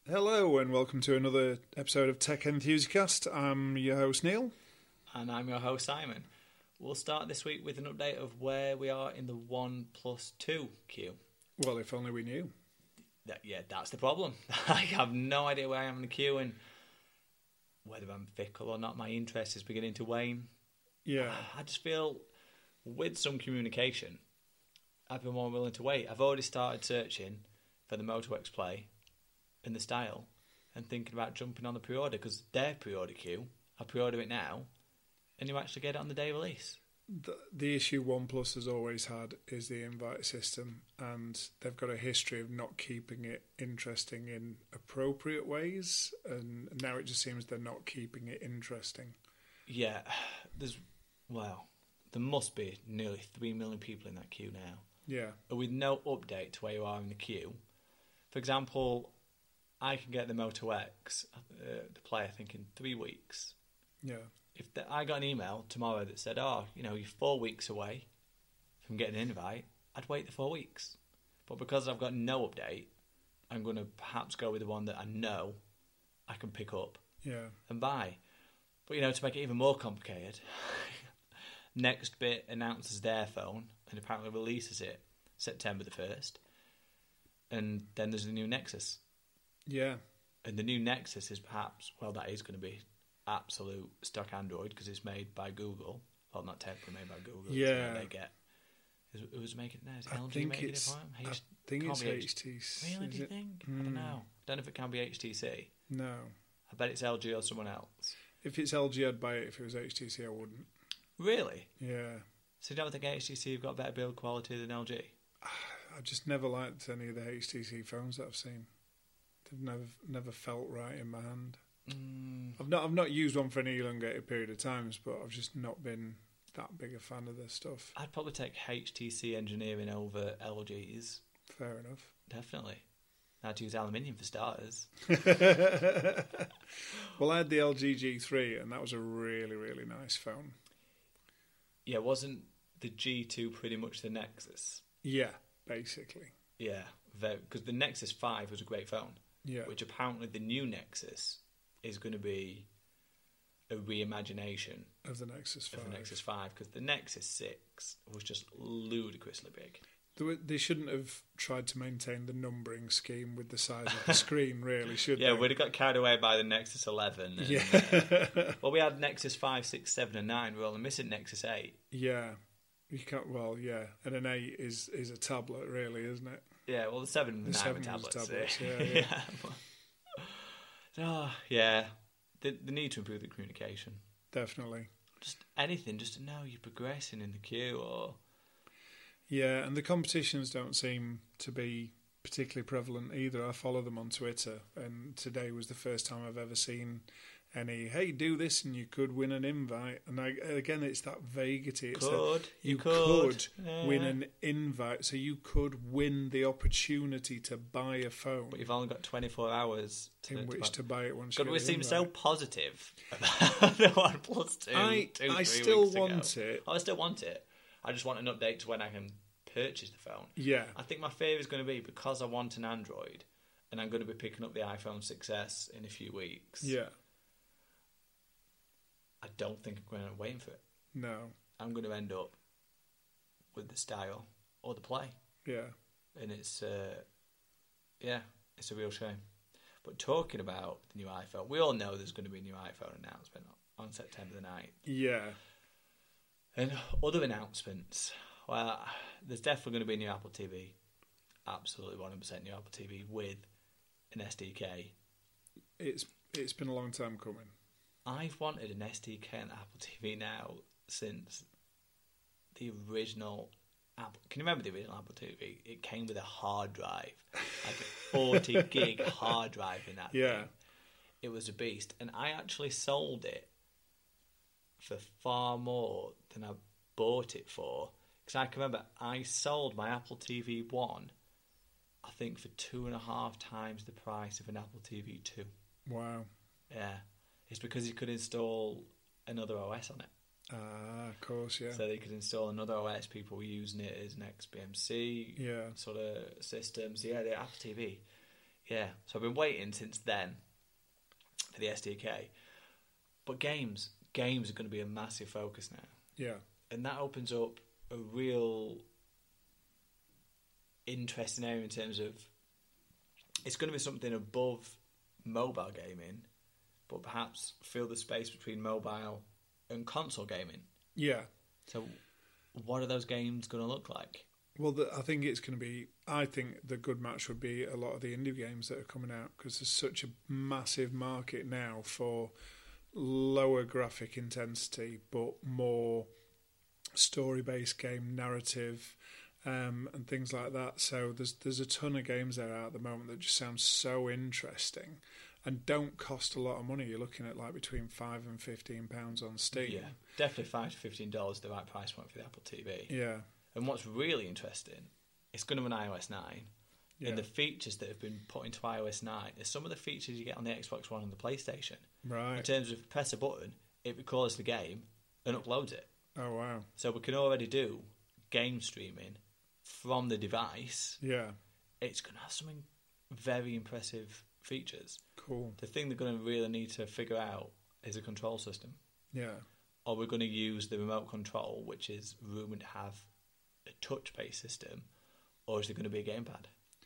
Hello and welcome to another episode of Tech Enthusiast. I'm your host Neil. And I'm your host Simon. We'll start this week with an update of where we are in the OnePlus 2 queue. Well, if only we knew. That's the problem. I have no idea where I am in the queue, and whether I'm fickle or not, my interest is beginning to wane. Yeah. I just feel with some communication, I've been more willing to wait. I've already started searching for the Moto X Play and the style and thinking about jumping on the pre-order because their pre-order queue, I pre-order it now and you actually get it on the day of release. The issue OnePlus has always had is the invite system, and they've got a history of not keeping it interesting in appropriate ways, and now it just seems they're not keeping it interesting. Yeah, there must be nearly 3 million people in that queue now. Yeah. With no update to where you are in the queue. For example, I can get the Moto X, the Play, I think, in 3 weeks. Yeah. I got an email tomorrow that said, you're 4 weeks away from getting an invite, I'd wait the 4 weeks. But because I've got no update, I'm going to perhaps go with the one that I know I can pick up and buy. But, to make it even more complicated, Nextbit announces their phone and apparently releases it September the 1st. And then there's the new Nexus. Yeah. And the new Nexus is that is going to be absolute stock Android because it's made by Google. Well, not technically made by Google. Yeah. It was making it now. Is I LG think making it's, it for him? I think it's HTC. Really, do you think? I don't know. Don't know if it can be HTC. No. I bet it's LG or someone else. If it's LG, I'd buy it. If it was HTC, I wouldn't. Really? Yeah. So you don't think HTC have got better build quality than LG? I just never liked any of the HTC phones that I've seen. They've never felt right in my hand. I've not used one for an elongated period of times, but I've just not been that big a fan of their stuff. I'd probably take HTC engineering over LG's. Fair enough. Definitely. I'd use aluminium for starters. Well, I had the LG G3, and that was a really, really nice phone. Yeah, wasn't the G2 pretty much the Nexus? Yeah, basically. Yeah, because the Nexus 5 was a great phone. Yeah. Which apparently the new Nexus is going to be a reimagination of the Nexus 5. Of the Nexus 5, because the Nexus 6 was just ludicrously big. They shouldn't have tried to maintain the numbering scheme with the size of the screen, really, should they? Yeah, we'd have got carried away by the Nexus 11. And, well, we had Nexus 5, 6, 7 and 9. We're only missing Nexus 8. Yeah. You can't, and an 8 is a tablet, really, isn't it? Yeah, well, the 7 and the 9 were tablets. Yeah. They need to improve the communication. Definitely. Just anything, just to know you're progressing in the queue or... Yeah, and the competitions don't seem to be particularly prevalent either. I follow them on Twitter, and today was the first time I've ever seen any, hey, do this and you could win an invite. And again, it's that vaguity. It's you could win an invite, so you could win the opportunity to buy a phone. But you've only got 24 hours in which to buy it once God, you we get seem invite. so positive about the OnePlus 2. I still want it. I still want it. I just want an update to when I can purchase the phone. Yeah. I think my fear is going to be because I want an Android and I'm going to be picking up the iPhone 6S in a few weeks. Yeah. I don't think I'm going to wait for it. No. I'm going to end up with the style or the Play. Yeah. And it's a real shame. But talking about the new iPhone, we all know there's going to be a new iPhone announcement on September the 9th. Yeah. And other announcements, well, there's definitely going to be a new Apple TV. Absolutely 100% new Apple TV with an SDK. It's been a long time coming. I've wanted an SDK on Apple TV now since the original Apple. Can you remember the original Apple TV? It came with a hard drive, like a 40 gig hard drive in that thing. It was a beast. And I actually sold it for far more than I bought it for. Because I can remember I sold my Apple TV 1, I think, for 2.5 times the price of an Apple TV 2. Wow. Yeah. It's because you could install another OS on it. Ah, of course, yeah. So they could install another OS. People were using it as an XBMC sort of system. So yeah, the Apple TV Yeah, so I've been waiting since then for the SDK. But games are going to be a massive focus now. Yeah. And that opens up a real interesting area in terms of it's going to be something above mobile gaming, but perhaps fill the space between mobile and console gaming. Yeah. So what are those games going to look like? Well, I think it's going to be... I think the good match would be a lot of the indie games that are coming out, because there's such a massive market now for lower graphic intensity but more story-based game, narrative, and things like that. So there's a ton of games there at the moment that just sound so interesting and don't cost a lot of money. You're looking at like between £5 and £15 on Steam. Yeah, definitely $5 to $15 the right price point for the Apple TV. Yeah. And what's really interesting, it's going to run iOS 9. Yeah. And the features that have been put into iOS 9 are some of the features you get on the Xbox One and the PlayStation. Right. In terms of press a button, it records the game and uploads it. Oh, wow. So we can already do game streaming from the device. Yeah. It's going to have some very impressive features. Cool. The thing they're going to really need to figure out is a control system. Yeah. Or we're going to use the remote control, which is rumoured to have a touch-based system, or is it going to be a gamepad?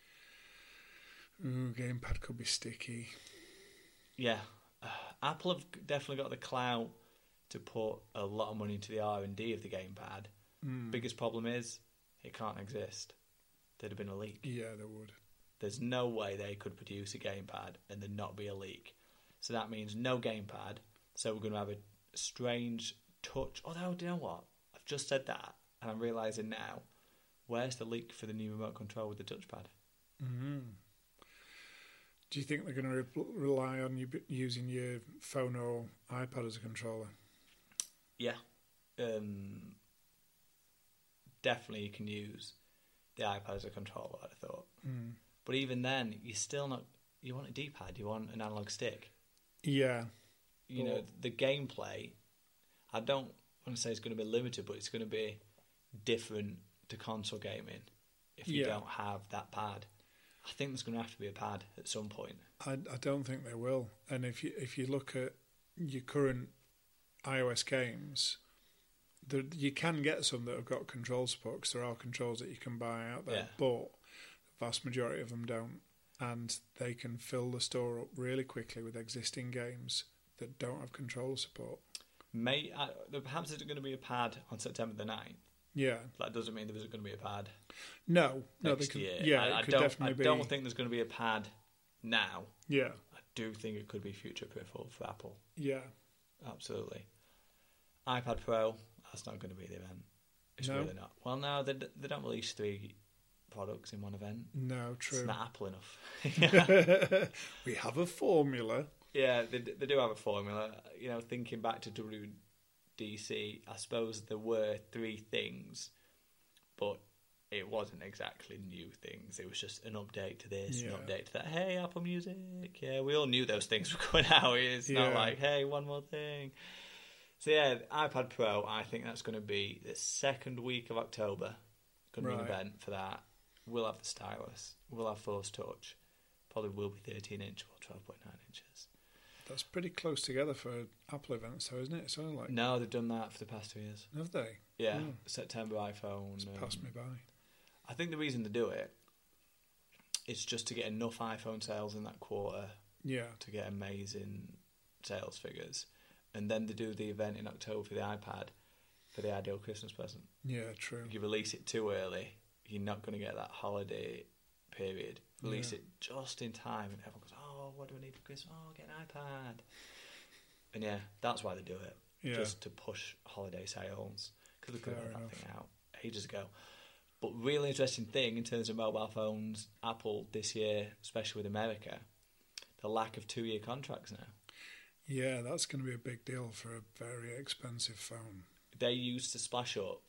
Ooh, gamepad could be sticky. Yeah. Apple have definitely got the clout to put a lot of money into the R&D of the gamepad. Biggest problem is it can't exist. There'd have been a leak. Yeah, there would. There's no way they could produce a gamepad and there not be a leak. So that means no gamepad. So we're going to have a strange touch. Although, do you know what? I've just said that and I'm realising now, where's the leak for the new remote control with the touchpad? Mm-hmm. Do you think they're going to rely on you using your phone or iPad as a controller? Yeah. Definitely you can use the iPad as a controller, I'd have thought. But even then, you're still not... You want a D-pad, you want an analog stick. Yeah. You know, the gameplay, I don't want to say it's going to be limited, but it's going to be different to console gaming if you don't have that pad. I think there's going to have to be a pad at some point. I don't think they will. And if you look at your current iOS games, you can get some that have got control support, because there are controls that you can buy out there, but the vast majority of them don't. And they can fill the store up really quickly with existing games that don't have controller support. Perhaps there's going to be a pad on September the 9th. Yeah. That doesn't mean there isn't going to be a pad next year. Yeah, I don't think there's going to be a pad now. Yeah. I do think it could be future-proof for Apple. Yeah. Absolutely. iPad Pro, that's not going to be the event. It's really not. Well, no, they don't release 3 products in one event. No, true. It's not Apple enough. We have a formula. Yeah, they do have a formula. You know, thinking back to WDC, I suppose there were 3 things, but it wasn't exactly new things. It was just an update to this, an update to that. Hey, Apple Music. Yeah, we all knew those things were going out. It's not like, hey, one more thing. So yeah, iPad Pro, I think that's going to be the second week of October. Going to be an event for that. We'll have the stylus. We'll have Force Touch. Probably will be 13-inch or 12.9 inches. That's pretty close together for Apple events, though, isn't it? It's only like... No, they've done that for the past 2 years. Have they? Yeah, September iPhone. It's passed me by. I think the reason they do it is just to get enough iPhone sales in that quarter to get amazing sales figures. And then they do the event in October for the iPad for the ideal Christmas present. Yeah, true. If you release it too early, you're not going to get that holiday period. Release it just in time and everyone goes, oh, what do I need for Christmas? Oh, I'll get an iPad. And yeah, that's why they do it. Yeah. Just to push holiday sales. Because they could have had that thing out ages ago. But really interesting thing in terms of mobile phones, Apple this year, especially with America, the lack of 2-year contracts now. Yeah, that's going to be a big deal for a very expensive phone. They used to splash up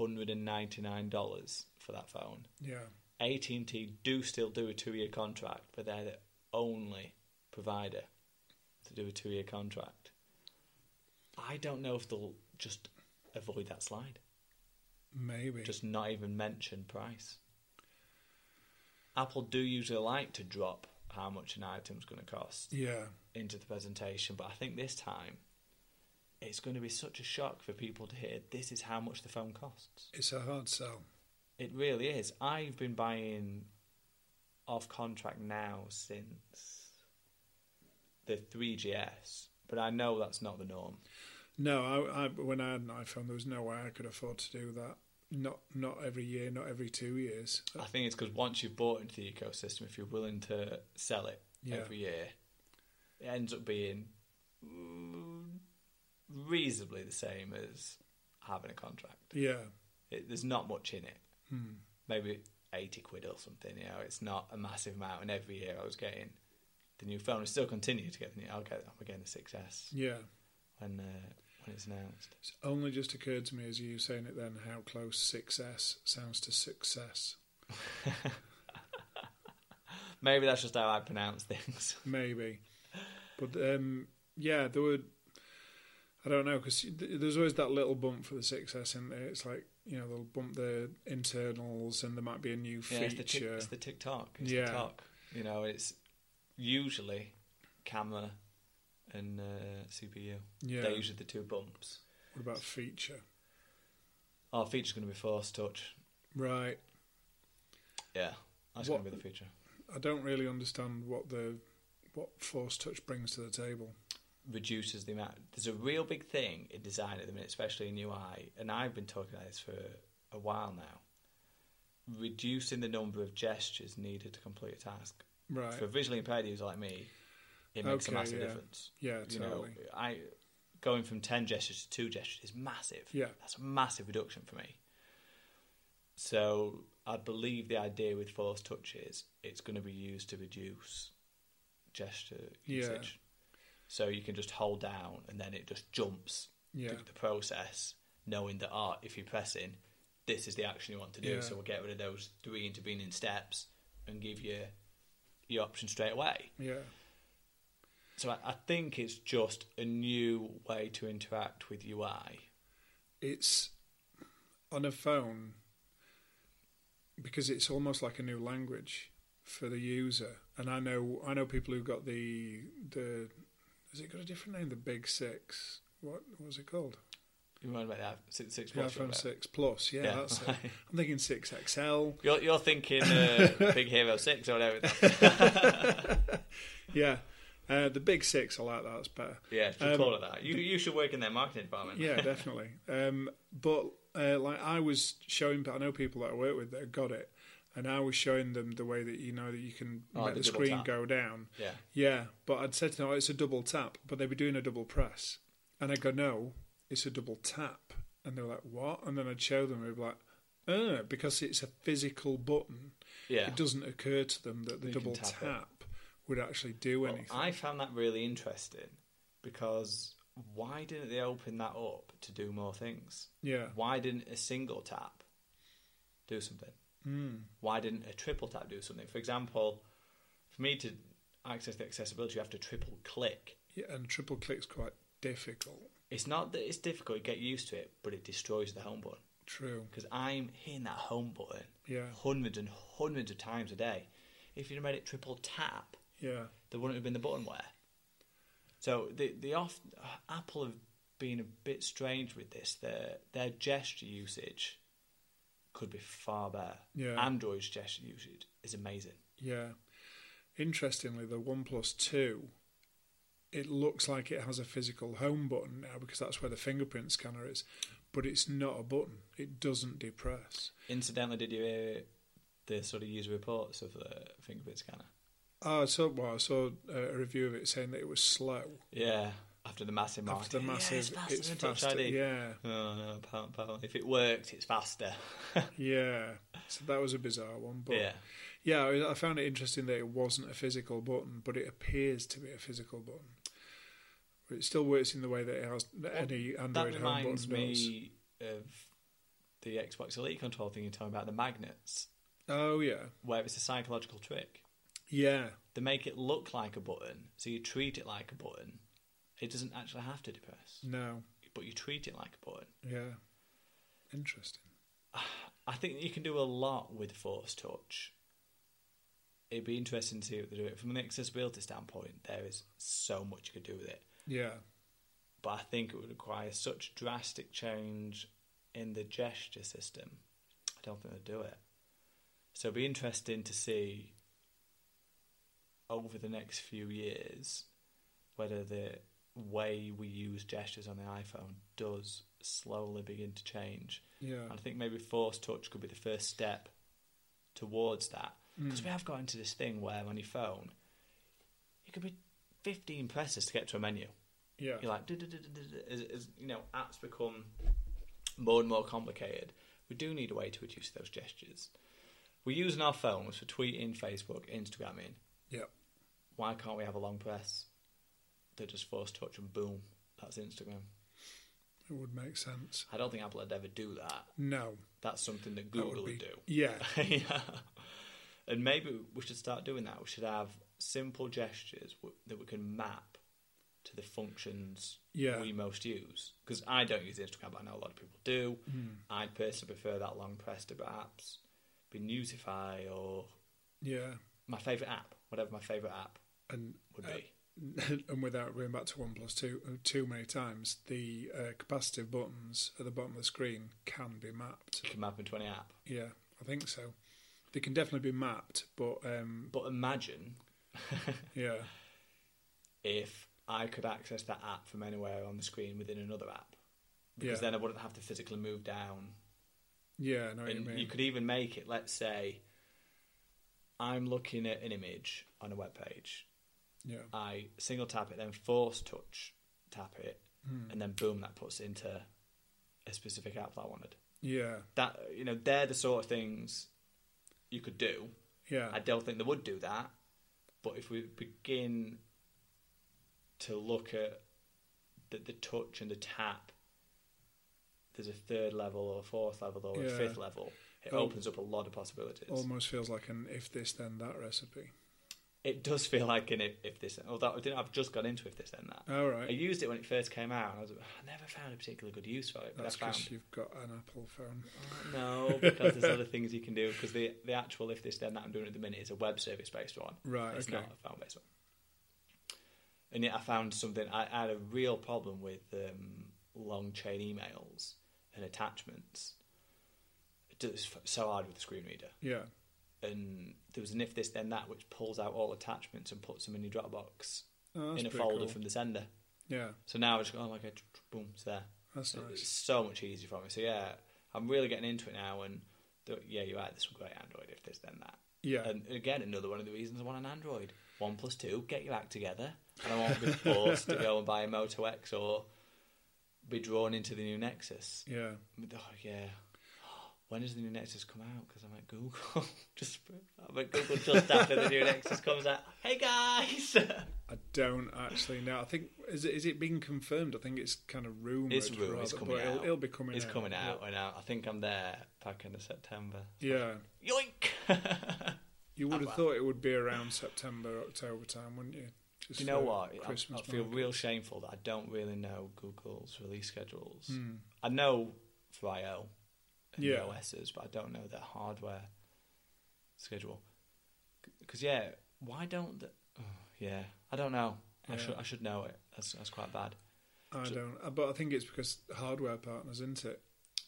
$199 for that phone. Yeah. AT&T do still do a 2-year contract, but they're the only provider to do a 2-year contract. I don't know if they'll just avoid that slide. Maybe. Just not even mention price. Apple do usually like to drop how much an item's going to cost Yeah. into the presentation. But I think this time it's going to be such a shock for people to hear this is how much the phone costs. It's a hard sell. It really is. I've been buying off contract now since the 3GS, but I know that's not the norm. No, I when I had an iPhone, there was no way I could afford to do that. Not every year, not every 2 years. I think it's because once you've bought into the ecosystem, if you're willing to sell it every year, it ends up being reasonably the same as having a contract. Yeah. There's not much in it. Hmm. Maybe 80 quid or something. It's not a massive amount. And every year I was getting the new phone. I still continue to get the new. I'm getting the 6S. Yeah. When it's announced. It's only just occurred to me as you were saying it then how close 6S sounds to success. Maybe that's just how I pronounce things. Maybe. But yeah, there were. I don't know, because there's always that little bump for the 6S in there. It's like, they'll bump the internals and there might be a new feature. It's the TikTok. It's yeah. the talk. It's usually camera and CPU. Yeah. They're usually the two bumps. What about feature? Our feature's going to be Force Touch. Right. Yeah, that's going to be the feature. I don't really understand what Force Touch brings to the table. Reduces the amount. There's a real big thing in design at the minute, especially in UI, and I've been talking about this for a while now. Reducing the number of gestures needed to complete a task. Right. For a visually impaired user like me, it makes a massive difference. Yeah, totally. Going from 10 gestures to 2 gestures is massive. Yeah. That's a massive reduction for me. So I believe the idea with Force Touch is it's going to be used to reduce gesture usage. So you can just hold down and then it just jumps through the process, knowing that, if you're pressing, this is the action you want to do. Yeah. So we'll get rid of those 3 intervening steps and give you your option straight away. Yeah. So I think it's just a new way to interact with UI. It's on a phone because it's almost like a new language for the user. And I know people who got the has it got a different name? The Big Six. What was it called? You remember about that 6 Plus? The iPhone 6 Plus. Yeah, that's it. I'm thinking 6XL. You're thinking Big Hero 6 or whatever. Yeah. The Big Six, I like that. That's better. Yeah, should call it that. You should work in their marketing department. Yeah, definitely. But I was showing, I know people that I work with that got it, and I was showing them the way that that you can make the screen go down. Yeah. Yeah, but I'd said to them, it's a double tap, but they'd be doing a double press, and I'd go, no, it's a double tap, and they're like, what? And then I'd show them, and they'd be like, because it's a physical button. Yeah. It doesn't occur to them that the double tap would actually do anything. I found that really interesting because why didn't they open that up to do more things? Yeah. Why didn't a single tap do something? Why didn't a triple tap do something? For example, for me to access the accessibility, you have to triple click. Yeah, and triple click's quite difficult. It's not that it's difficult, you get used to it, but it destroys the home button. True. Because I'm hitting that home button hundreds and hundreds of times a day. If you'd have made it triple tap, there wouldn't have been the button wear. So Apple have been a bit strange with this. Their gesture usage could be far better. Yeah. Android's gesture usage is amazing. Yeah. Interestingly, the OnePlus 2, it looks like it has a physical home button now because that's where the fingerprint scanner is, but it's not a button. It doesn't depress. Incidentally, did you hear the sort of user reports of the fingerprint scanner? I saw a review of it saying that it was slow. Yeah, after the massive market. After the massive, it's faster. Touch ID. Yeah. Oh no, apparently. If it worked, it's faster. Yeah. So that was a bizarre one. But yeah, I found it interesting that it wasn't a physical button, but it appears to be a physical button. But it still works in the way that it has any Android home button does. That reminds me of the Xbox Elite control thing you're talking about, the magnets. Oh, yeah. Where it's a psychological trick. Yeah. They make it look like a button, so you treat it like a button. It doesn't actually have to depress. No. But you treat it like a button. Yeah. Interesting. I think you can do a lot with Force Touch. it'd be interesting to see what they do. From an accessibility standpoint, there is so much you could do with it. Yeah. But I think it would require such drastic change in the gesture system. I don't think they'll do it. So it'd be interesting to see over the next few years whether the way we use gestures on the iPhone does slowly begin to change. Yeah. And I think maybe Force Touch could be the first step towards that. Because we have got into this thing where on your phone, it could be 15 presses to get to a menu. Yeah. You're like, as you know, apps become more and more complicated. We do need a way to reduce those gestures. We're using our phones for tweeting, Facebook, Instagramming. Yeah. Why can't we have a long press that just Force Touch and boom, that's Instagram? It would make sense. I don't think Apple would ever do that. No. That's something that Google would do. Yeah. Yeah. And maybe we should start doing that. We should have simple gestures that we can map to the functions we most use. Because I don't use Instagram, but I know a lot of people do. I personally prefer that long press to perhaps be Newsify or my favourite app, whatever my favourite app would be. And without going back to OnePlus too many times, the capacitive buttons at the bottom of the screen can be mapped. You can map into any app. Yeah, I think so. They can definitely be mapped, but imagine, if I could access that app from anywhere on the screen within another app, because then I wouldn't have to physically move down. Yeah, I know what you mean. You could even make it. Let's say I'm looking at an image on a web page. Yeah. I single tap it, then Force Touch tap it, and then boom, that puts it into a specific app that I wanted. Yeah. That they're the sort of things you could do. Yeah. I don't think they would do that, but if we begin to look at the touch and the tap, there's a third level or a fourth level or a fifth level. It opens up a lot of possibilities. Almost feels like an if this then that recipe. It does feel like an if this. Although I've just got into if this then that. Oh, right. I used it when it first came out. And I never found a particularly good use for it. But That's because you've got an Apple phone. No, because there's other things you can do. Because the actual if this then that I'm doing at the minute is a web service based one. Right. It's okay. not a phone based one. And yet I found something. I had a real problem with long chain emails and attachments. It's so hard with the screen reader. Yeah. And there was an if this then that which pulls out all attachments and puts them in your Dropbox in a pretty folder cool. from the sender. Yeah. So now I just go, oh my god, boom, it's there. That's nice. It's so much easier for me. So yeah, I'm really getting into it now. And you're right. There's some great Android if this then that. Yeah. And again, another one of the reasons I want an Android. 1+2, get your act together, and I won't be forced to go and buy a Moto X or be drawn into the new Nexus. Yeah. Oh, yeah. When does the new Nexus come out? Because I'm at Google. I'm at Google just after the new Nexus comes out. Hey guys! I don't actually know. I think is it being confirmed? I think it's kind of rumoured. It's rumored. It's coming out. It'll be coming out. It's coming out. And I think I'm there back into September. Yeah. Yoink! You would have thought it would be around September, October time, wouldn't you? Just you know what? Christmas I feel market. real shameful that I don't really know Google's release schedules. I know for I/O and the OSs, but I don't know their hardware schedule. Because why don't I don't know. Yeah. I should know it. That's quite bad. I don't, but I think it's because hardware partners, isn't it?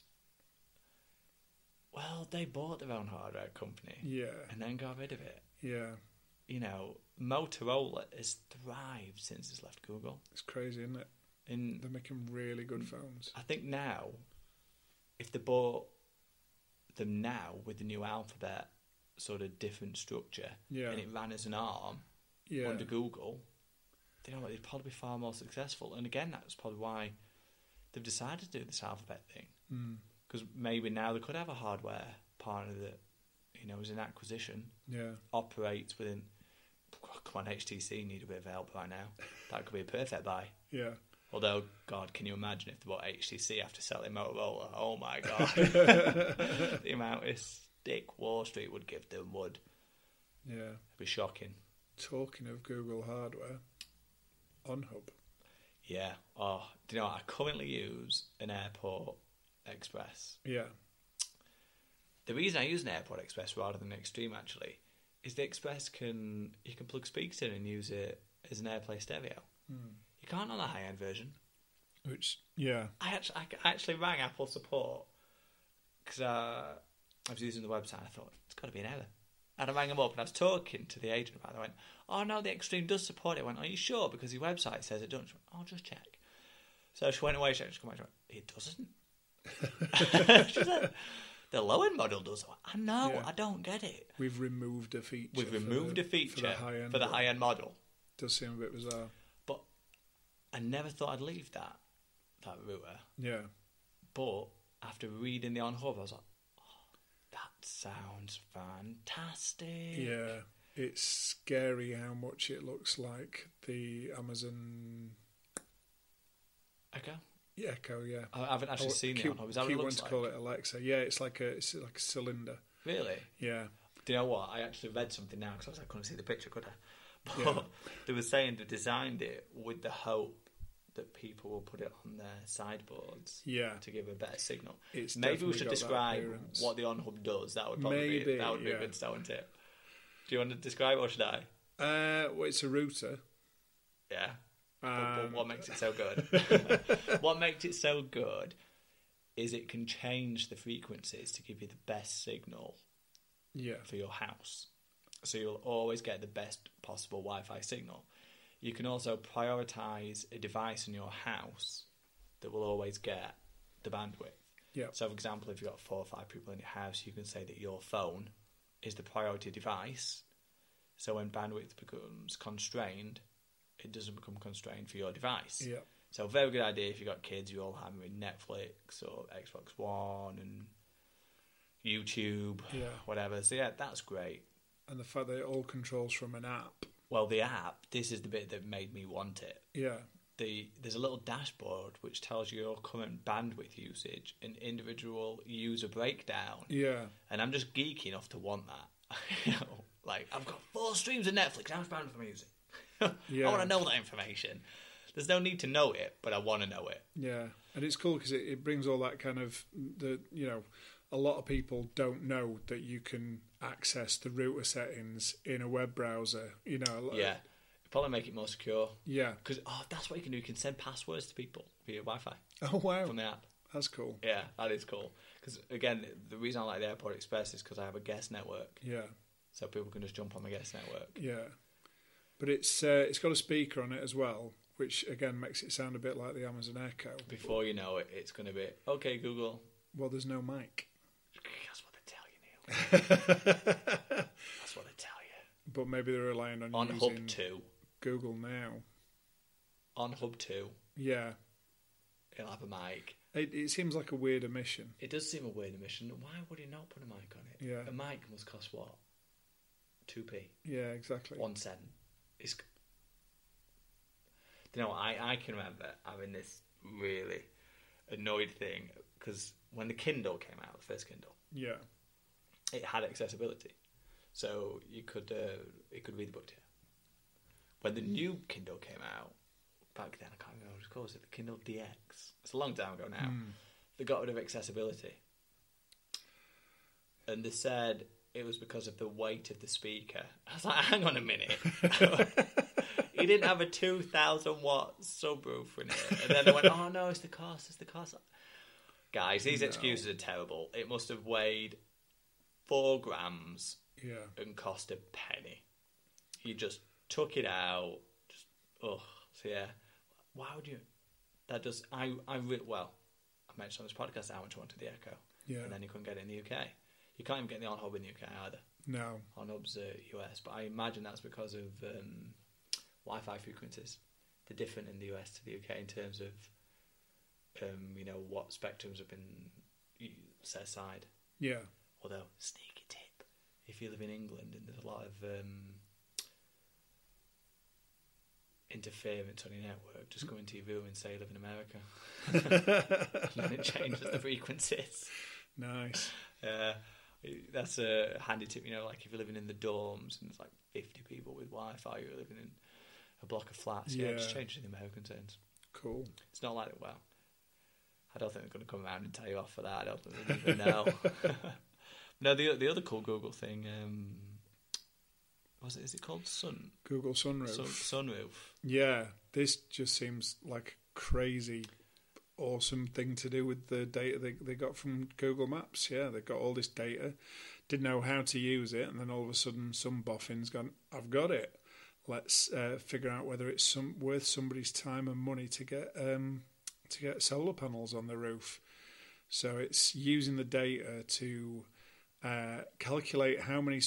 Well, they bought their own hardware company, and then got rid of it. Yeah. You know, Motorola has thrived since it's left Google. It's crazy, isn't it? And they're making really good phones. I think now, if they bought them now with the new Alphabet sort of different structure, and it ran as an arm under Google, they'd probably be far more successful. And again, that's probably why they've decided to do this Alphabet thing. Because maybe now they could have a hardware partner that, is an acquisition, operates within. Come on, HTC need a bit of help right now. That could be a perfect buy. Yeah. Although, God, can you imagine if they bought HTC after selling Motorola? Oh my God. The amount of stick Wall Street would give them would. Yeah. It'd be shocking. Talking of Google hardware, OnHub. Yeah. Oh, do you know what? I currently use an Airport Express. Yeah. The reason I use an Airport Express rather than Extreme, actually, is the Express you can plug speakers in and use it as an AirPlay stereo. You can't on a high-end version. Which, yeah. I actually rang Apple support because I was using the website. I thought, it's got to be an error. And I rang them up and I was talking to the agent about it. I went, oh no, the Extreme does support it. I went, are you sure? Because your website says it doesn't. She went, I'll just check. So she went away, she come back, she went, it doesn't. She said, the low-end model does. I know, yeah. I don't get it. We've removed a feature. For the high-end model. Does seem a bit bizarre. But I never thought I'd leave that router. Yeah. But after reading the on-hub, I was like, that sounds fantastic. Yeah, it's scary how much it looks like the Amazon Echo. Yeah, Echo. Yeah, I haven't actually seen it. Is that what it looks like? Call it Alexa. Yeah, it's like a cylinder. Really? Yeah. Do you know what? I actually read something now because I couldn't see the picture, could I? But they were saying they designed it with the hope that people will put it on their sideboards to give a better signal. Maybe we should describe what the on-hub does. That would probably be a good starting tip. Do you want to describe it or should I? Well, it's a router. Yeah. But what makes it so good? What makes it so good is it can change the frequencies to give you the best signal for your house. So you'll always get the best possible Wi-Fi signal. You can also prioritise a device in your house that will always get the bandwidth. Yeah. So, for example, if you've got 4 or 5 people in your house, you can say that your phone is the priority device. So when bandwidth becomes constrained, it doesn't become constrained for your device. Yeah. So a very good idea if you've got kids, you all having Netflix or Xbox One and YouTube, whatever. So yeah, that's great. And the fact that it all controls from an app. Well, the app, this is the bit that made me want it. Yeah. There's a little dashboard which tells you your current bandwidth usage and individual user breakdown. Yeah. And I'm just geeky enough to want that. Like, I've got 4 streams of Netflix, how much bandwidth am I using? I want to know that information. There's no need to know it, but I want to know it. Yeah. And it's cool because it brings all that kind of, a lot of people don't know that you can access the router settings in a web browser. Yeah. It'll probably make it more secure. Yeah. Because, that's what you can do. You can send passwords to people via Wi-Fi. Oh, wow. From the app. That's cool. Yeah, that is cool. Because, again, the reason I like the Airport Express is because I have a guest network. Yeah. So people can just jump on my guest network. Yeah. But it's got a speaker on it as well, which, again, makes it sound a bit like the Amazon Echo. Before you know it, it's going to be, okay, Google. Well, there's no mic. That's what they tell you, Neil. That's what they tell you. But maybe they're relying on using Hub 2. Google Now. On Hub 2. Yeah. It'll have a mic. It seems like a weird omission. It does seem a weird omission. Why would he not put a mic on it? Yeah. A mic must cost what? 2p. Yeah, exactly. 1 cent. I can remember having this really annoyed thing because when the Kindle came out, the first Kindle, it had accessibility, so you could it could read the book to you. When the new Kindle came out back then, I can't remember what it was called. Was it the Kindle DX? It's a long time ago now. They got rid of accessibility, and they said it was because of the weight of the speaker. I was like, hang on a minute. He didn't have a 2,000 watt subwoofer in it. And then they went, oh no, it's the cost. Guys, these excuses are terrible. It must have weighed 4 grams and cost a penny. You just took it out. So yeah. Why would you? That does, I mentioned on this podcast how much I wanted the Echo. Yeah. And then you couldn't get it in the UK. You can't even get the on-hub in the UK either. No. On-hub's US. But I imagine that's because of Wi-Fi frequencies. They're different in the US to the UK in terms of, what spectrums have been set aside. Yeah. Although, sneaky tip, if you live in England and there's a lot of interference on your network, just go into your room and say you live in America. And then it changes the frequencies. Nice. That's a handy tip, like if you're living in the dorms and there's like 50 people with Wi-Fi, you're living in a block of flats. Yeah, just change the American terms. Cool. It's not like, I don't think they're going to come around and tell you off for that. I don't think they even know. No, the other cool Google thing, Is it called Google Sunroof. Sunroof. Yeah, this just seems like a crazy, awesome thing to do with the data they got from Google Maps. Yeah, they got all this data, didn't know how to use it, and then all of a sudden some boffin's gone, I've got it. Let's figure out whether it's worth somebody's time and money to get solar panels on the roof. So it's using the data to calculate how many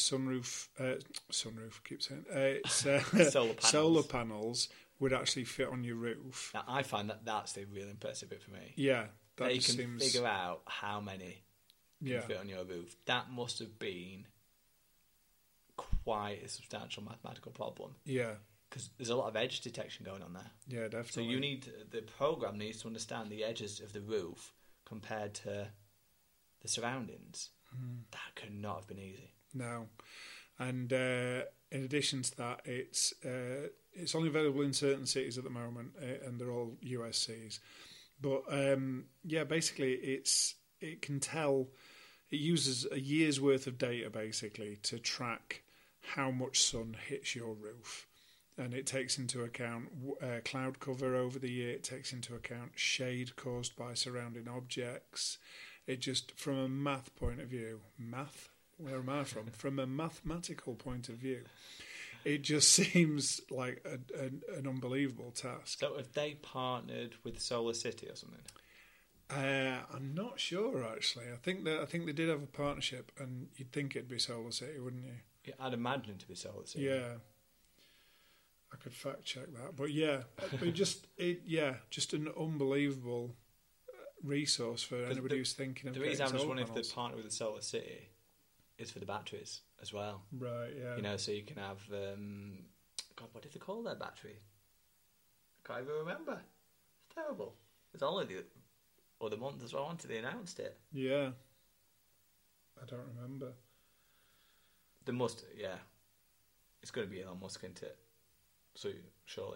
solar panels would actually fit on your roof. Now, I find that's the real impressive bit for me. Yeah, they can figure out how many can fit on your roof. That must have been quite a substantial mathematical problem. Yeah. Because there's a lot of edge detection going on there. Yeah, definitely. So the program needs to understand the edges of the roof compared to the surroundings. That could not have been easy. No. And in addition to that, it's only available in certain cities at the moment, and they're all USCs. But basically, it can tell. It uses a year's worth of data basically to track how much sun hits your roof, and it takes into account cloud cover over the year. It takes into account shade caused by surrounding objects. It just, from a math point of view, where am I from? From a mathematical point of view, it just seems like an unbelievable task. So have they partnered with Solar City or something? I'm not sure, actually. I think they did have a partnership, and you'd think it'd be Solar City, wouldn't you? Yeah, I'd imagine it to be Solar City. Yeah. I could fact check that. But yeah, just an unbelievable resource for anybody who's thinking of the reason I'm just wondering panels. if they partner with the Solar City is for the batteries as well. Right, yeah. You know, so you can have God, what did they call their battery? I can't even remember. It's terrible. It's only the other month as well until they announced it. Yeah. I don't remember. They must, yeah. It's going to be Elon Musk, isn't it? So, surely.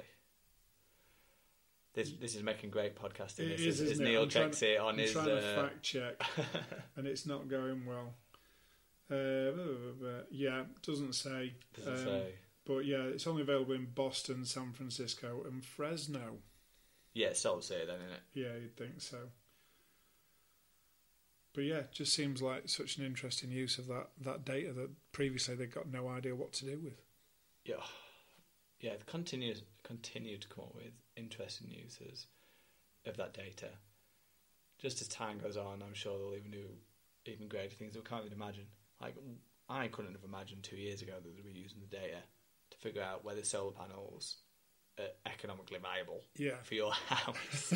This is making great podcasting. It is, as Neil checks it on his... I'm trying to fact check, and it's not going well. Yeah, doesn't say. Doesn't say. But yeah, it's only available in Boston, San Francisco, and Fresno. Yeah, Solar City then, isn't it? Yeah, you'd think so. But yeah, it just seems like such an interesting use of that data that previously they got no idea what to do with. Yeah. Yeah, they continue to come up with interesting uses of that data. Just as time goes on, I'm sure they'll even do even greater things that we can't even imagine. Like, I couldn't have imagined 2 years ago that they'd be using the data to figure out whether solar panels are economically viable for your house.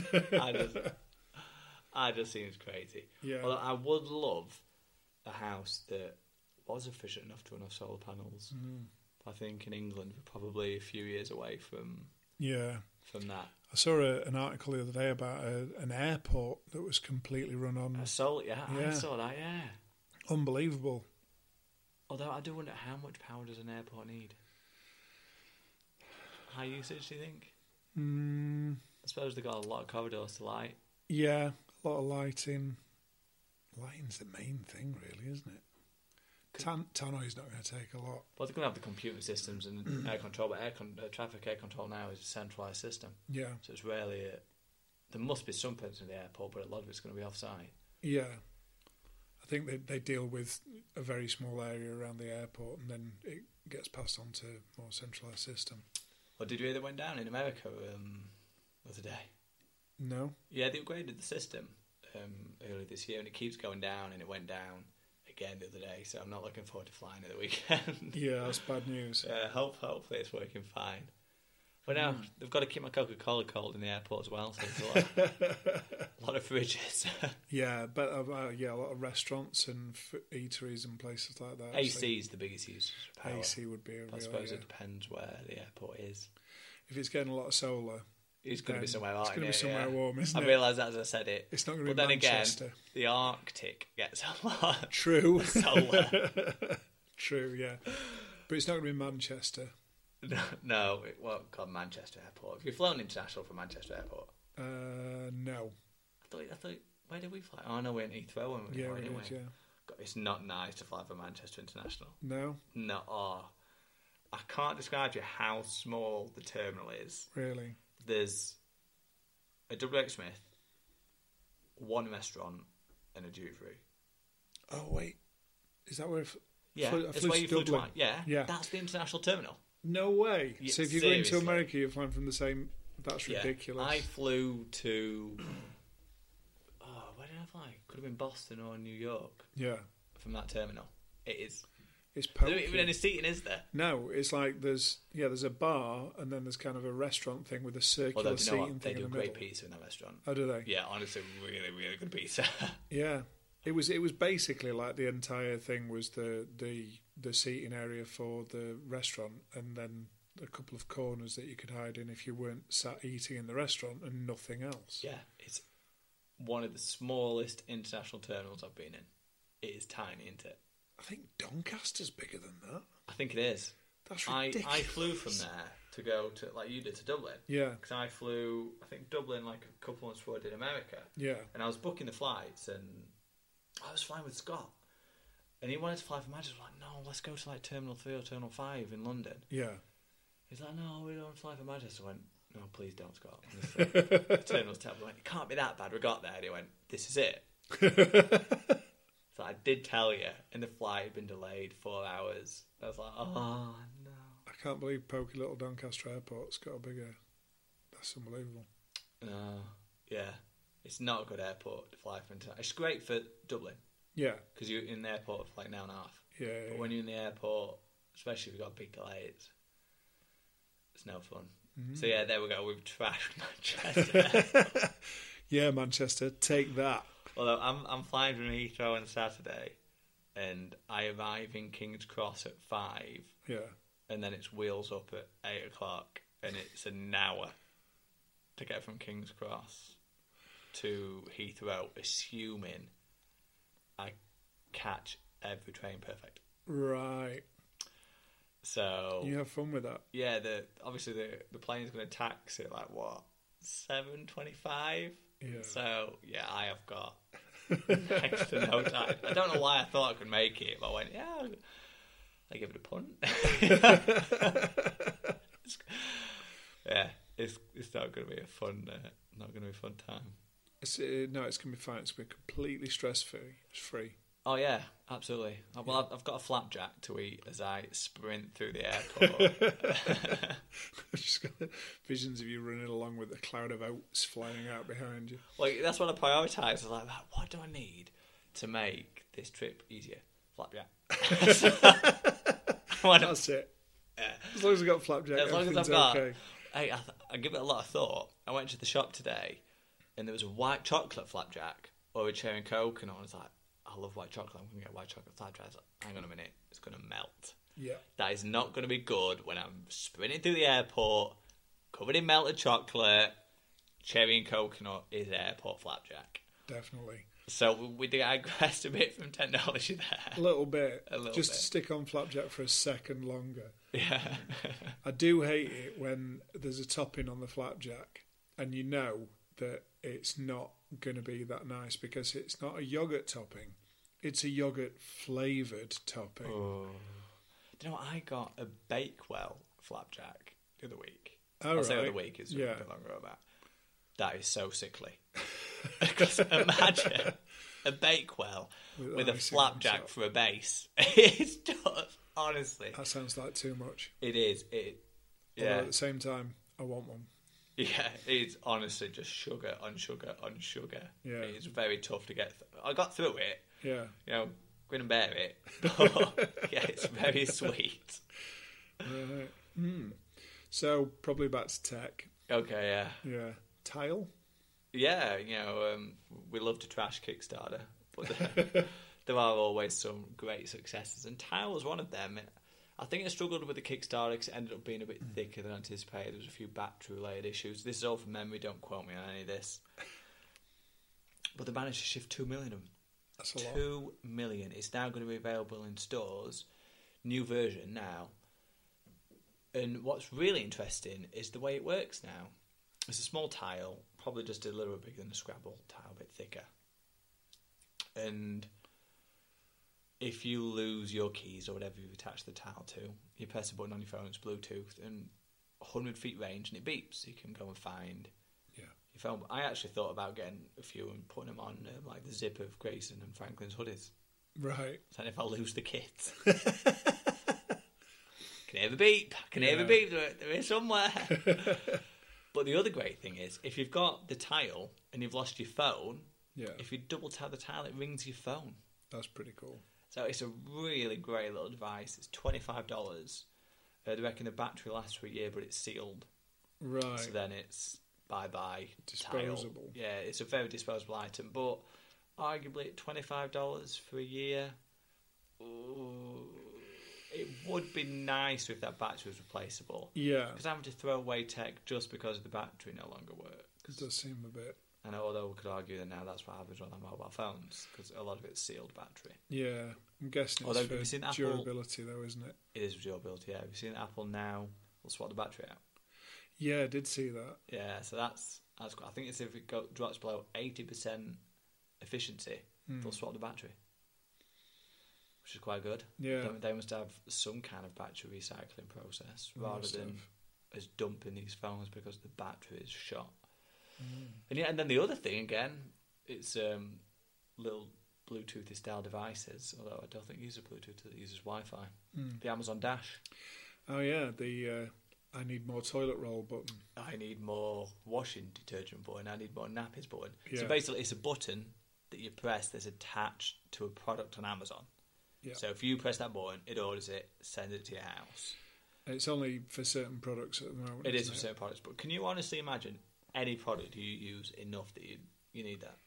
I just seems crazy. Yeah. Although I would love a house that was efficient enough to run off solar panels. I think in England we're probably a few years away from that. I saw an article the other day about an airport that was completely run on solar. I saw that. Yeah, unbelievable. Although I do wonder how much power does an airport need? High usage, do you think? I suppose they've got a lot of corridors to light. Yeah, a lot of lighting. Lighting's the main thing, really, isn't it? Tannoy's not going to take a lot. Well, they're going to have the computer systems and air control, but traffic air control now is a centralised system. Yeah. So it's rarely... there must be some parts of the airport, but a lot of it's going to be off-site. Yeah. I think they deal with a very small area around the airport, and then it gets passed on to a more centralised system. Well, did you hear that went down in America the other day? No. Yeah, they upgraded the system earlier this year, and it keeps going down, and it went down again the other day, so I'm not looking forward to flying at the weekend. Yeah, that's bad news. Hopefully it's working fine. But now they've got to keep my Coca-Cola cold in the airport as well, so there's a lot of fridges. Yeah, but a lot of restaurants and eateries and places like that. AC is the biggest use of power. AC would be I suppose it depends where the airport is. If it's getting a lot of solar, it's going to be somewhere hot. It's going to be somewhere warm, isn't it? I realised that as I said it. It's not going to be Manchester. Again, the Arctic gets a lot. True. Solar. True, yeah. But it's not going to be Manchester. No, called Manchester Airport. Have you flown international from Manchester Airport? No. I thought, where did we fly? Oh no, we went Heathrow when we went, yeah. God, it's not nice to fly from Manchester International. No? No, I can't describe to you how small the terminal is. Really? There's a WH Smith, one restaurant, and a duty free. Oh wait, is that where? It's where you flew to. Yeah, that's the international terminal. No way. Yeah, so if you're going to America, you're flying from the same. That's ridiculous. I flew to. Where did I fly? Could have been Boston or New York. Yeah. From that terminal, it is. It's pokey. There's not even any seating, is there? No, it's like there's a bar and then there's kind of a restaurant thing with a circular seating thing in the middle. They do great pizza in that restaurant. Oh, do they? Yeah, honestly, really, really good pizza. Yeah, it was basically like the entire thing was the seating area for the restaurant, and then a couple of corners that you could hide in if you weren't sat eating in the restaurant, and nothing else. Yeah, it's one of the smallest international terminals I've been in. It is tiny, isn't it? I think Doncaster's bigger than that. I think it is. That's ridiculous. I flew from there to go to, like you did, to Dublin. Yeah. Because I flew, I think, Dublin like a couple months before I did America. Yeah. And I was booking the flights, and I was flying with Scott. And he wanted to fly from Manchester. I was like, no, let's go to like Terminal 3 or Terminal 5 in London. Yeah. He's like, no, we don't fly from Manchester. I went, no, please don't, Scott. The terminal's terrible. I went, it can't be that bad. We got there. And he went, this is it. So I did tell you, and the flight had been delayed 4 hours. I was like, oh, no. I can't believe pokey little Doncaster Airport's got a bigger... That's unbelievable. Yeah. It's not a good airport to fly from. It's great for Dublin. Yeah. Because you're in the airport for like an hour and a half. Yeah. But when you're in the airport, especially if you've got big delays, it's no fun. Mm-hmm. So yeah, there we go. We've trashed Manchester. Yeah, Manchester, take that. Although I'm flying from Heathrow on Saturday, and I arrive in King's Cross at 5. Yeah. And then it's wheels up at 8 o'clock, and it's an hour to get from King's Cross to Heathrow, assuming I catch every train perfect. Right. So you have fun with that. Yeah, obviously the plane's going to taxi at like what, 7:25. Yeah. So yeah, I have got next to no time. I don't know why I thought I could make it, but I went, yeah, I give it a punt. Yeah, it's not going to be a fun time. It's going to be fine. It's going to be completely stress free. Oh yeah, absolutely. Well, I've got a flapjack to eat as I sprint through the airport. I've just got visions of you running along with a cloud of oats flying out behind you. Well, that's what I prioritise. I was like, what do I need to make this trip easier? Flapjack. That's it. Yeah. As long as I've got flapjack, as long as I've got, okay. I give it a lot of thought. I went to the shop today, and there was a white chocolate flapjack or a cherry and coke, and I was like, I love white chocolate. I'm going to get white chocolate flapjack. I was like, hang on a minute, it's going to melt. Yeah. That is not going to be good when I'm sprinting through the airport, covered in melted chocolate. Cherry and coconut is airport flapjack. Definitely. So we digressed a bit from technology there. A little bit. To stick on flapjack for a second longer. Yeah. I do hate it when there's a topping on the flapjack and you know that it's not going to be that nice because it's not a yoghurt topping. It's a yoghurt flavoured topping. Oh. Do you know what? I got a Bakewell flapjack the other week. I'll say the other week, it's a bit longer about. That is so sickly. Because imagine a Bakewell with a flapjack for a base. It's just, honestly. That sounds like too much. It is. Although at the same time, I want one. Yeah, it's honestly just sugar on sugar on sugar. Yeah. It's very tough to get through. I got through it. Yeah. You know, grin and bear it. But yeah, it's very sweet. Right. So, probably back to tech. Okay, yeah. Yeah. Tile? Yeah, we love to trash Kickstarter, but there are always some great successes, and Tile was one of them. I think it struggled with the Kickstarter because it ended up being a bit thicker than anticipated. There was a few battery-related issues. This is all from memory, don't quote me on any of this. But they managed to shift 2 million of them. That's a lot. 2 million. It's now going to be available in stores. New version now. And what's really interesting is the way it works now. It's a small tile, probably just a little bit bigger than a Scrabble tile, a bit thicker. And if you lose your keys or whatever you've attached the towel to, you press a button on your phone, it's Bluetooth, and 100 feet range, and it beeps. So you can go and find your phone. I actually thought about getting a few and putting them on like the zip of Grayson and Franklin's hoodies. Right. So if I lose the kit, can hear the beep. Can hear the beep. They're here somewhere. But the other great thing is, if you've got the tile and you've lost your phone, if you double tap the tile, it rings your phone. That's pretty cool. So it's a really great little device. It's $25. They reckon the battery lasts for a year, but it's sealed. Right. So then it's bye-bye. Disposable. Tile. Yeah, it's a very disposable item. But arguably at $25 for a year, it would be nice if that battery was replaceable. Yeah. Because having to throw away tech just because the battery no longer works. It does seem a bit. And although we could argue that now that's what happens on our mobile phones, because a lot of it's sealed battery. Yeah, I'm guessing Although, it's have you seen for Apple, durability, though, isn't it? It is durability, yeah. Have you seen Apple now will swap the battery out? Yeah, I did see that. Yeah, so that's good. I think it's if it drops below 80% efficiency, they'll swap the battery, which is quite good. Yeah. They must have some kind of battery recycling process rather than as dumping these phones because the battery is shot. And then the other thing again, it's little Bluetooth style devices. Although I don't think it uses Bluetooth, it uses Wi-Fi. The Amazon Dash. Oh yeah, the I need more toilet roll button. I need more washing detergent button. I need more nappies button. Yeah. So basically, it's a button that you press that's attached to a product on Amazon. Yeah. So if you press that button, it orders it, sends it to your house. It's only for certain products at the moment. It is for certain products, but can you honestly imagine any product you use enough that you need that?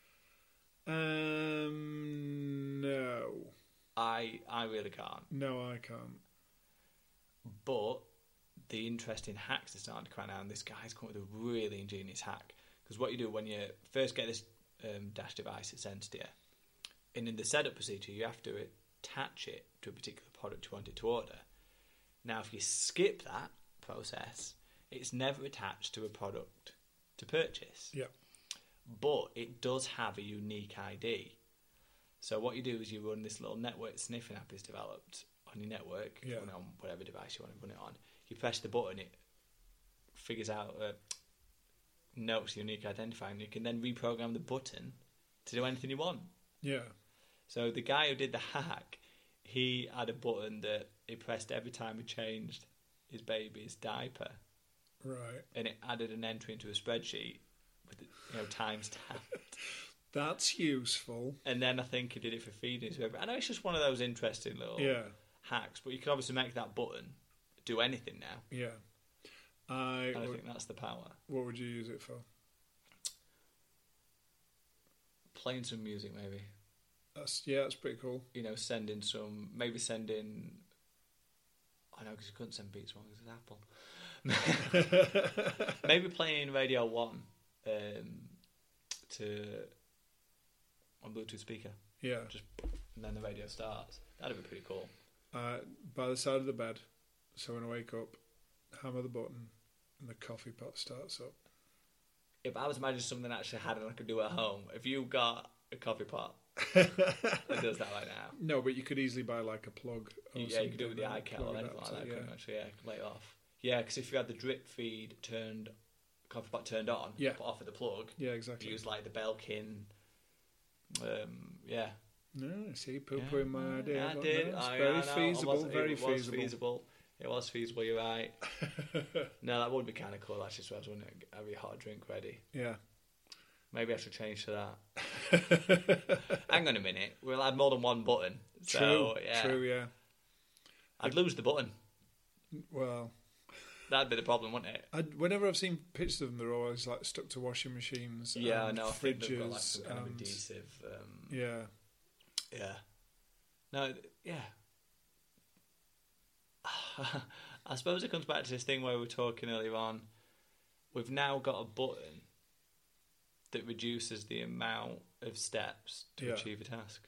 No. I really can't. No, I can't. But the interesting hacks are starting to come out, and this guy's come up with a really ingenious hack. Because what you do when you first get this Dash device, it sends to you, and in the setup procedure, you have to attach it to a particular product you want it to order. Now, if you skip that process, it's never attached to a product to purchase. Yeah. But it does have a unique ID. So what you do is you run this little network sniffing app is developed on your network, Yeah. run it on whatever device you want to run it on. You press the button, it figures out, notes the unique identifier, and you can then reprogram the button to do anything you want. Yeah. So the guy who did the hack, he had a button that he pressed every time he changed his baby's diaper. Right. And it added an entry into a spreadsheet with time stamped. That's useful. And then I think he did it for feeding his baby. I know it's just one of those interesting little hacks, but you can obviously make that button do anything now. Yeah. I think that's the power. What would you use it for? Playing some music, maybe. That's pretty cool. Sending. I know, because you couldn't send beats one because it's Apple. Maybe playing Radio 1 on Bluetooth speaker. Yeah. And then the radio starts. That'd be pretty cool. By the side of the bed, so when I wake up, hammer the button, and the coffee pot starts up. If I was imagining something I actually had and I could do at home, if you got a coffee pot that does that right now. No, but you could easily buy like a plug. Or you could do it with the iCettle or anything like that. Couldn't you? Actually, lay it off. Yeah, because if you had the drip feed coffee pot turned on, but off at the plug. Yeah, exactly. You use like the Belkin. No, see, poo-pooing my idea. I did. It's very feasible. Very feasible. It was feasible. You're right. No, that would be kind of cool. Actually, so I was wondering, have your hot drink ready? Yeah. Maybe I should change to that. Hang on a minute. We'll add more than one button. So, True, yeah. I'd lose the button. Well, that'd be the problem, wouldn't it? Whenever I've seen pictures of them, they're always like stuck to washing machines. Yeah, and no, I fridges. think they've got like some kind of adhesive. Yeah. No, yeah. I suppose it comes back to this thing where we were talking earlier on. We've now got a button that reduces the amount of steps to achieve a task.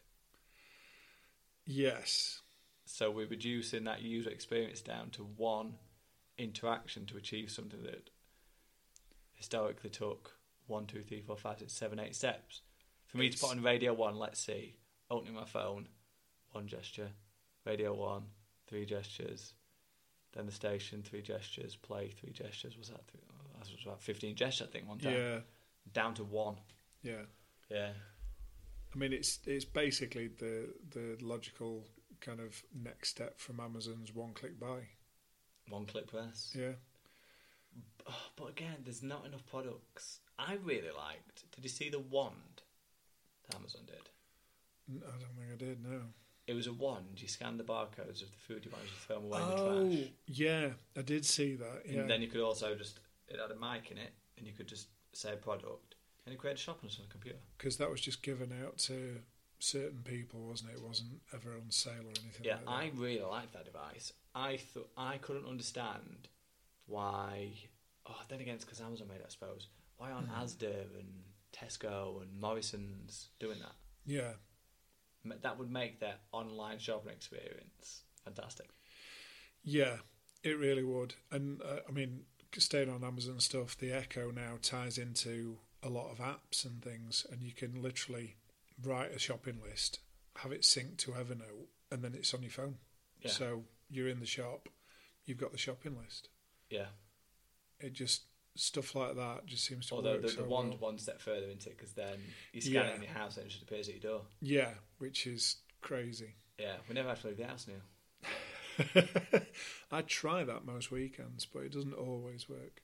Yes. So we're reducing that user experience down to one interaction to achieve something that historically took 1, 2, 3, 4, 5, 6, 7, 8 steps. For me to put on Radio 1, let's see, opening my phone, 1 gesture. Radio 1, 3 gestures. Then the station, 3 gestures. Play, 3 gestures. Was that? That was about 15 gestures, I think, one time. Yeah. Down to 1. Yeah. Yeah. I mean, it's basically the logical kind of next step from Amazon's one-click buy. One-click press. Yeah. But again, there's not enough products. I really liked. Did you see the wand that Amazon did? I don't think I did. No. It was a wand. You scanned the barcodes of the food you wanted to throw them away Oh, in the trash. yeah, I did see that. Yeah. And then you could also just, it had a mic in it, and you could just say a product, and it created a shopping list on the computer. Because that was just given out to certain people, wasn't it? It wasn't ever on sale or anything Yeah, like that. I really liked that device. I thought I couldn't understand why. Oh, then again, it's because Amazon made it, I suppose. Why aren't Asda and Tesco and Morrison's doing that? Yeah. That would make their online shopping experience fantastic. Yeah, it really would. And I mean, staying on Amazon stuff, the Echo now ties into a lot of apps and things, and you can literally write a shopping list, have it synced to Evernote, and then it's on your phone. Yeah. So you're in the shop, you've got the shopping list. Yeah. It just, stuff like that just seems to Although work the so wand well. one step further into it, because then you scan Yeah. it in your house and it just appears at your door. Yeah, which is crazy. Yeah, we never have to leave the house now. I try that most weekends, but it doesn't always work.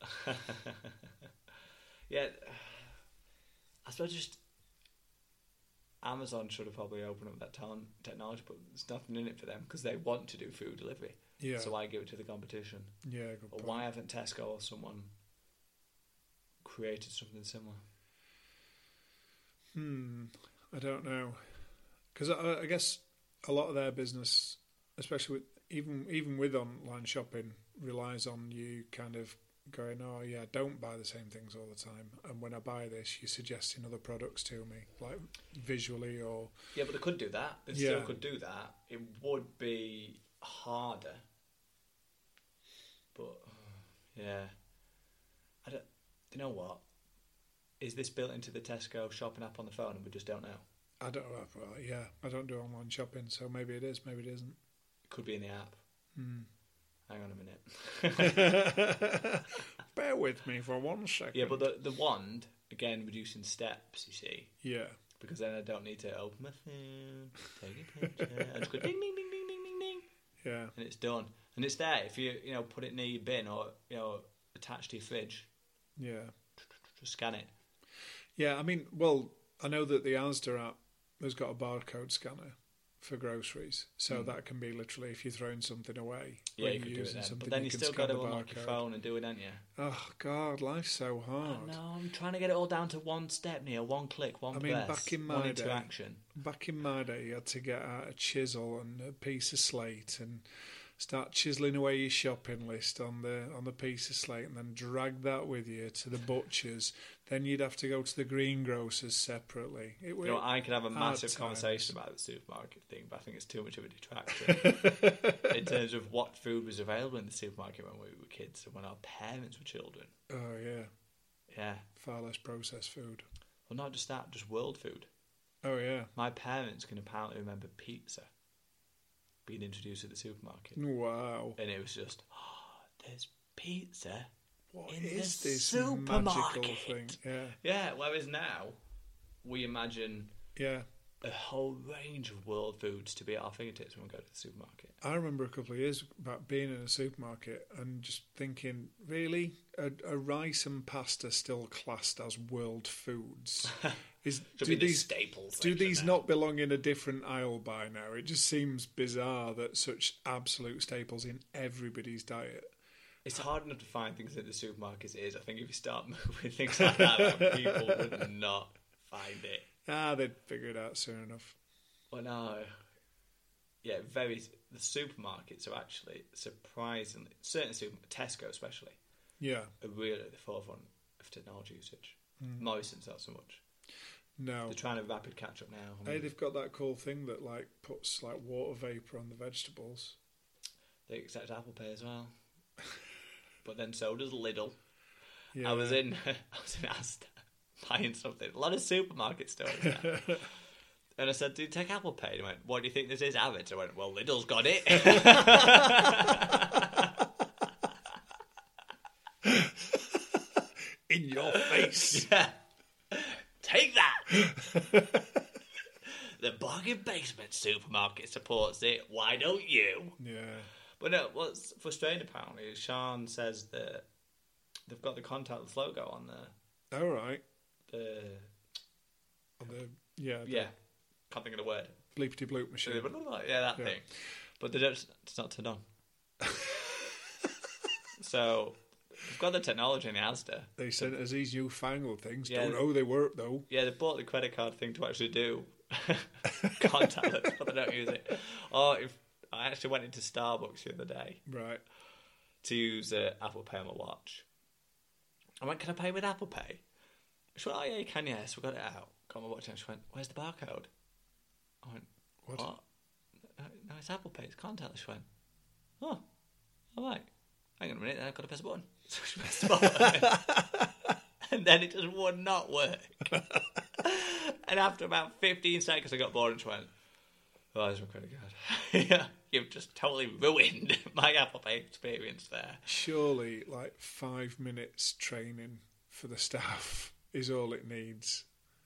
Yeah, I suppose just Amazon should have probably opened up that technology, but there's nothing in it for them because they want to do food delivery. Yeah. So why give it to the competition? Yeah, good Or point. why haven't Tesco or someone created something similar? I don't know, because I guess a lot of their business, especially with, even with online shopping, relies on you kind of going, oh yeah, don't buy the same things all the time, and when I buy this, you're suggesting other products to me, like visually or Yeah, but they could do that. They Yeah. still could do that. It would be harder. But, yeah. I don't... You know what? Is this built into the Tesco shopping app on the phone and we just don't know? I don't know. Well, yeah, I don't do online shopping, so maybe it is, maybe it isn't. It could be in the app. Hang on a minute. Bear with me for 1 second. Yeah, but the wand, again, reducing steps, you see. Yeah. Because then I don't need to open my phone, take a picture, and just go ding, ding, ding, ding, ding, ding, ding. Yeah. And it's done. And it's there. If you put it near your bin or, attached to your fridge, Yeah. just scan it. Yeah, I mean, well, I know that the Asda app has got a barcode scanner for groceries, so that can be literally if you're throwing something away. Yeah, when you you're could do it using then. something, But then you can still scan got to the unlock your barcode. phone and do it, haven't you? Oh God, life's so hard. No, I'm trying to get it all down to one step, Neil. One click, one I mean, press, back in my one day- interaction. Back in my day, you had to get out a chisel and a piece of slate and start chiseling away your shopping list on the piece of slate, and then drag that with you to the butcher's. Then you'd have to go to the greengrocers separately. It was I could have a hard massive times. conversation about the supermarket thing, but I think it's too much of a detraction in terms of what food was available in the supermarket when we were kids and when our parents were children. Oh yeah, Yeah. far less processed food. Well, not just that, just world food. Oh yeah. My parents can apparently remember pizza being introduced at the supermarket. Wow. And it was just, there's pizza What in is the this supermarket. magical thing? Yeah. Yeah, whereas now, we imagine Yeah. a whole range of world foods to be at our fingertips when we go to the supermarket. I remember a couple of years about being in a supermarket and just thinking, really, a rice and pasta still classed as world foods? Should be the staples do section these now. not belong in a different aisle by now? It just seems bizarre that such absolute staples in everybody's diet. It's hard enough to find things at the supermarkets. It is. I think if you start moving things like that, people would not find it. They'd figure it out soon enough. Well, no. Yeah, the supermarkets are actually surprisingly, certain Tesco especially, Yeah. are really at the forefront of technology usage. Morrison's not so much. No. They're trying to rapid catch up now. Hey, they've got that cool thing that puts water vapor on the vegetables. They accept Apple Pay as well. But then so does Lidl. Yeah. I was in Asda buying something. A lot of supermarket stores now. And I said, do you take Apple Pay? And he went, what do you think this is, Avid? I went, well, Lidl's got it. In your face. Yeah. Take that. The Bargain Basement supermarket supports it. Why don't you? Yeah. But no, what's frustrating apparently is Sean says that they've got the contactless logo on the... All right. Yeah. Can't think of the word. Bleepity bloop machine. Yeah, that thing. But it's not turned on. So, we've got the technology in the Asda. They sent us these newfangled things. Yeah. Don't know they work, though. Yeah, they bought the credit card thing to actually do contactless, but they don't use it. Or if I actually went into Starbucks the other day. Right. To use Apple Pay on my watch. I went, can I pay with Apple Pay? She went, oh yeah, you can, yes. We got it out. Got my watch and she went, where's the barcode? I went, what? No, it's Apple Pay, it's contactless. She went, oh, all right. Hang on a minute, then I've got to press a button. So she pressed the button. And then it just would not work. And after about 15 seconds, I got bored and she went, oh, there's my credit card. Yeah, you've just totally ruined my Apple Pay experience there. Surely, 5 minutes training for the staff is all it needs.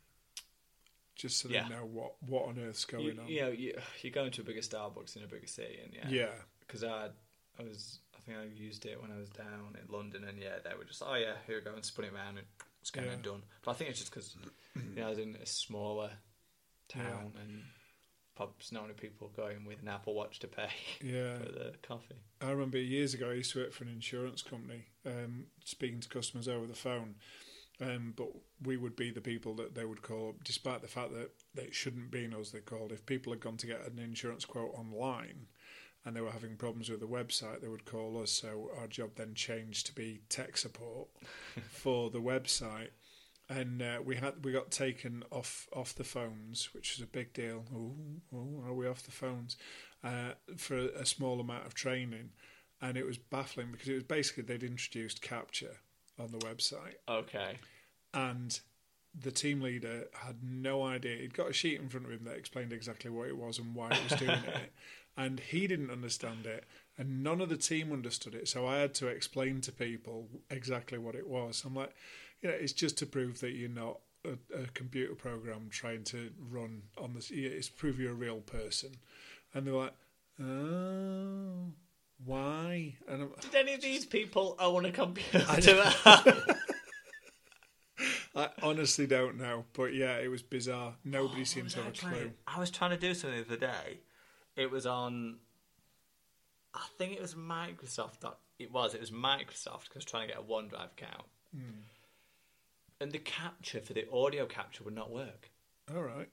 Just so they know what on earth's going on. You know, you're going to a bigger Starbucks in a bigger city, and yeah. Because I think I used it when I was down in London, and they were just, oh yeah, here we go, and spun it around and scan and done. But I think it's just because I was in a smaller town and perhaps not many people going with an Apple Watch to pay for the coffee. I remember years ago I used to work for an insurance company, speaking to customers over the phone. But we would be the people that they would call up, despite the fact that it shouldn't be us they called. If people had gone to get an insurance quote online and they were having problems with the website, they would call us. So our job then changed to be tech support for the website. And we got taken off the phones, which was a big deal. Are we off the phones? For a small amount of training. And it was baffling because it was basically they'd introduced capture on the website. Okay. And the team leader had no idea. He'd got a sheet in front of him that explained exactly what it was and why it was doing it. And he didn't understand it. And none of the team understood it. So I had to explain to people exactly what it was. I'm like, it's just to prove that you're not a computer program trying to run on this. It's to prove you're a real person. And they're like, oh... Why? And did any of these people own a computer? I honestly don't know, but it was bizarre. Nobody seemed to have a clue. I was trying to do something the other day. It was on, I think it was Microsoft. It was Microsoft because I was trying to get a OneDrive account. And the capture for the audio capture would not work. All right.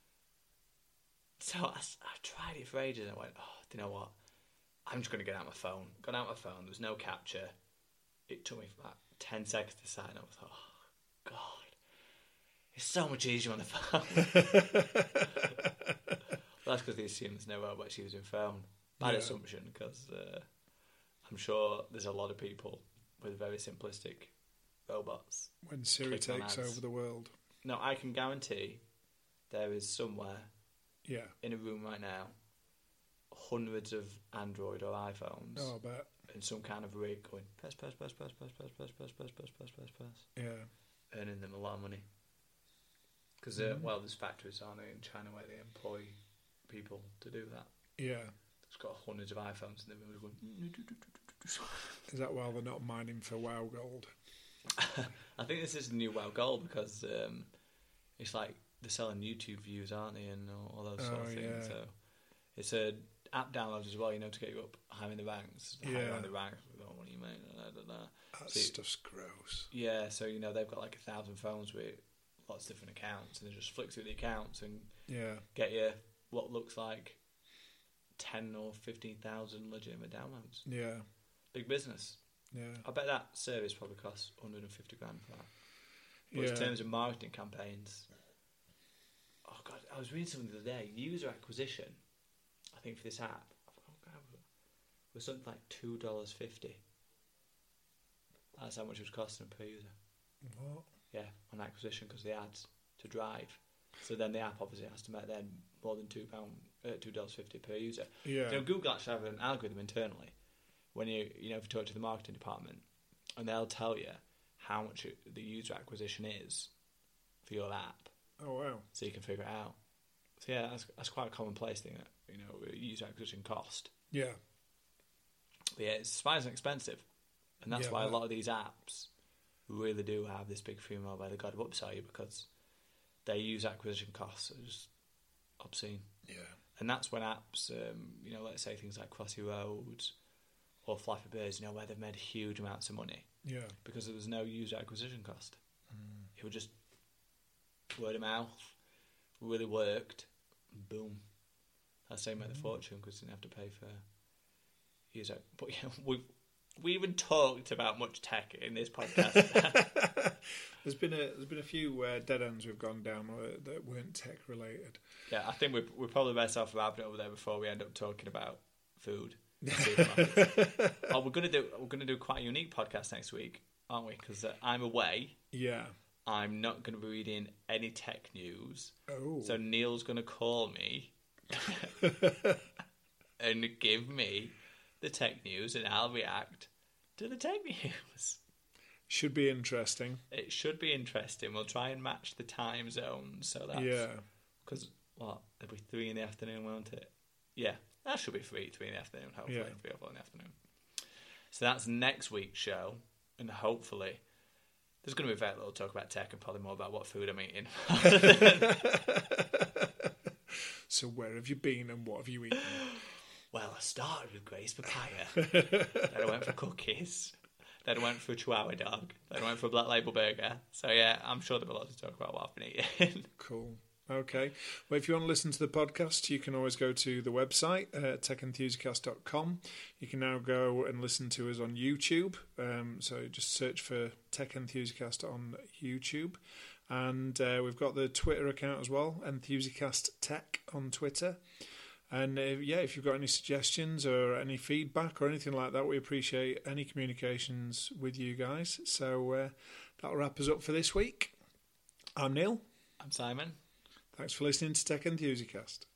So I tried it for ages and I went, do you know what? I'm just going to get out my phone. Got out my phone. There was no capture. It took me about 10 seconds to sign up. I thought, oh, God. It's so much easier on the phone. That's because they assume there's no robots using phone. Bad assumption, because I'm sure there's a lot of people with very simplistic robots. When Siri takes over the world. No, I can guarantee there is somewhere in a room right now hundreds of Android or iPhones. Oh, I bet. And some kind of rig going press. Yeah. Earning them a lot of money. Because, there's factories, aren't there, in China where they employ people to do that. Yeah. It's got hundreds of iPhones in the room going... Is that why they're not mining for WoW Gold? I think this is the new WoW Gold because it's like they're selling YouTube views, aren't they, and all those sort of things. Yeah. So it's a app downloads as well, to get you up higher in the ranks. Higher in the ranks, we don't want you, mate. That stuff's gross. Yeah, so they've got like 1,000 phones with lots of different accounts, and they just flick through the accounts and get you what looks like 10 or 15,000 legitimate downloads. Yeah, big business. Yeah, I bet that service probably costs 150 grand for that. But in terms of marketing campaigns, oh God, I was reading something the other day. User acquisition, I think for this app, was something like $2.50. That's how much it was costing per user. What? Yeah, on acquisition because the ads to drive. So then the app obviously has to make then more than $2.50 per user. Yeah. You know, Google actually have an algorithm internally when if you talk to the marketing department, and they'll tell you how much the user acquisition is for your app. Oh wow! So you can figure it out. So yeah, that's quite a commonplace thing. That user acquisition cost. Yeah. But yeah, it's surprisingly expensive, and that's why a lot of these apps really do have this big female where they got to upsell you because their user acquisition costs are just obscene. Yeah. And that's when apps, let's say things like Crossy Roads or Flappy Birds, where they've made huge amounts of money. Yeah. Because there was no user acquisition cost. It would just word of mouth, really worked, boom. That's how you made the fortune because you didn't have to pay for user. But we even talked about much tech in this podcast. There's been a few dead ends we've gone down that weren't tech related. Yeah, I think we're probably best off wrapping it over there before we end up talking about food. We're gonna do quite a unique podcast next week, aren't we? Because I'm away. Yeah. I'm not going to be reading any tech news. Oh. So Neil's going to call me and give me the tech news, and I'll react to the tech news. Should be interesting. It should be interesting. We'll try and match the time zones. So that's... Yeah. Because, it'll be 3 in the afternoon, won't it? Yeah, that should be 3 in the afternoon, hopefully. Yeah. 3 or 4 in the afternoon. So that's next week's show, and hopefully... There's going to be very little talk about tech and probably more about what food I'm eating. So where have you been and what have you eaten? Well, I started with Grace Papaya. Then I went for cookies. Then I went for a Chihuahua dog. Then I went for a Black Label burger. So yeah, I'm sure there'll be lots to talk about what I've been eating. Cool. Okay. Well, if you want to listen to the podcast, you can always go to the website, techenthusiast.com. You can now go and listen to us on YouTube. So just search for Tech Enthusiast on YouTube. And we've got the Twitter account as well, Enthusiast Tech on Twitter. And if you've got any suggestions or any feedback or anything like that, we appreciate any communications with you guys. So that'll wrap us up for this week. I'm Neil. I'm Simon. Thanks for listening to Tech Enthusiast.